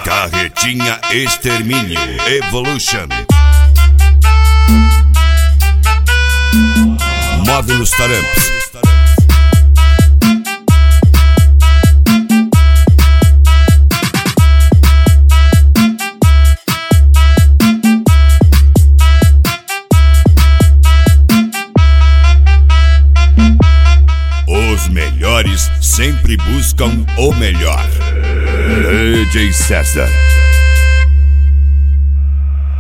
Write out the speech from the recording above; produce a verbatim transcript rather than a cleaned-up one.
Carretinha Extermínio Evolution. Módulos Taramps. Os melhores sempre buscam o melhor. D J César.